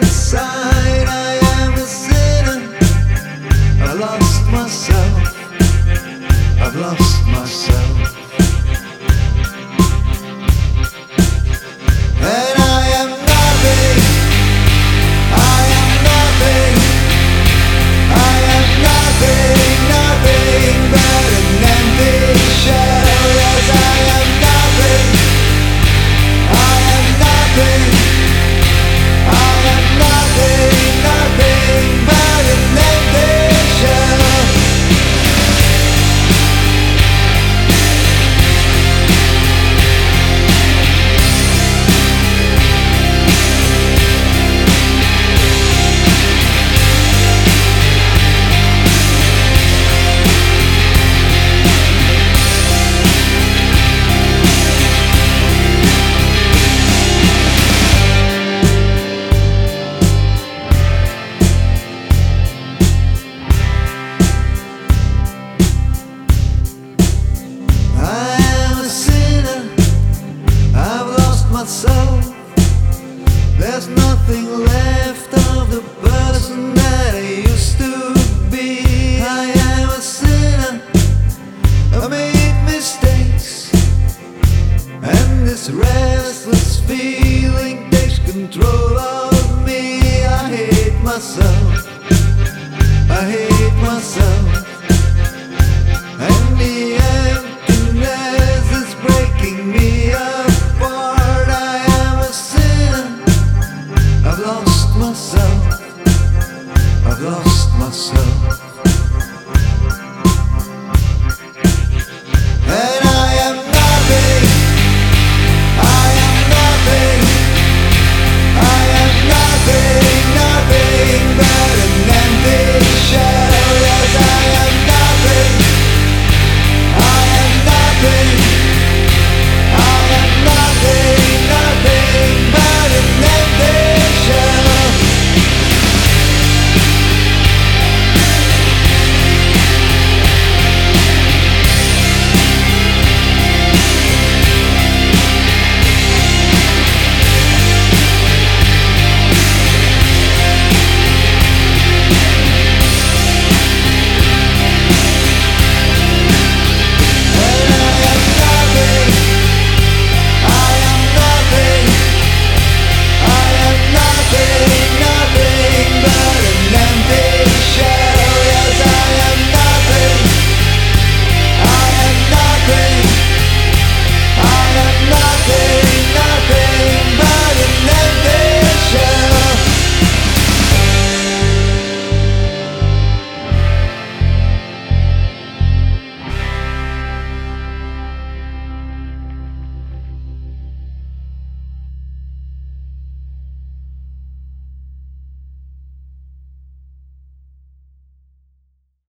inside I am a sinner. I lost myself, I've lost myself. And I am nothing, I am nothing, I am nothing, nothing but an empty shell. Yes, I am nothing, I am nothing, I am nothing, nothing but an empty shell. Myself, there's nothing left of the person that I used to be. I am a sinner, I made mistakes, and this restless feeling takes control of me. I hate myself, I hate myself.